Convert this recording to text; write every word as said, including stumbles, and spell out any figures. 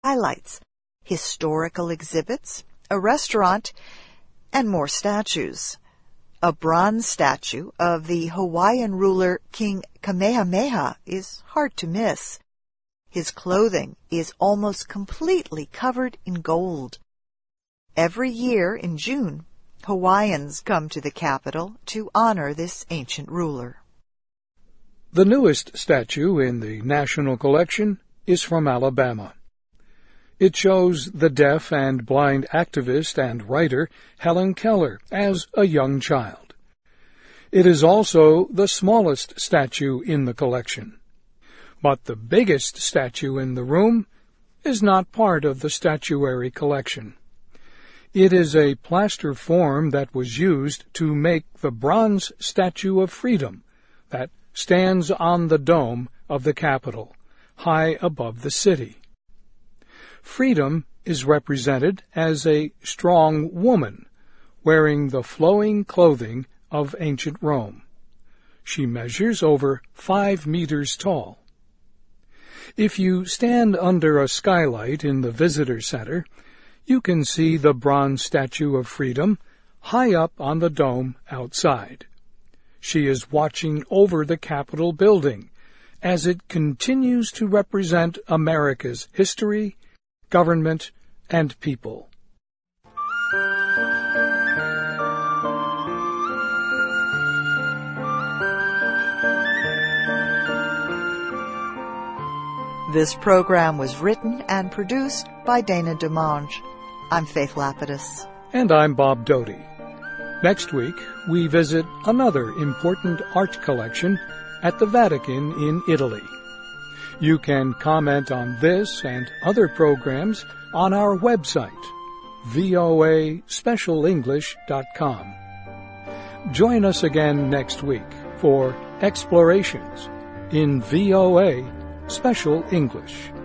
highlights, historical exhibits, a restaurant, and more statues. A bronze statue of the Hawaiian ruler King Kamehameha is hard to miss. His clothing is almost completely covered in gold. Every year in June, Hawaiians come to the capital to honor this ancient ruler. The newest statue in the National Collection is from Alabama. It shows the deaf and blind activist and writer Helen Keller as a young child. It is also the smallest statue in the collection. But the biggest statue in the room is not part of the statuary collection. It is a plaster form that was used to make the bronze Statue of Freedom that stands on the dome of the Capitol, high above the city. Freedom is represented as a strong woman, wearing the flowing clothing of ancient Rome. She measures over five meters tall. If you stand under a skylight in the visitor center, you can see the bronze Statue of Freedom high up on the dome outside. She is watching over the Capitol building as it continues to represent America's history, government, and people. This program was written and produced by Dana DeMonge. I'm Faith Lapidus. And I'm Bob Doty. Next week, we visit another important art collection at the Vatican in Italy. You can comment on this and other programs on our website, v o a special english dot com. Join us again next week for Explorations in V O A Special English.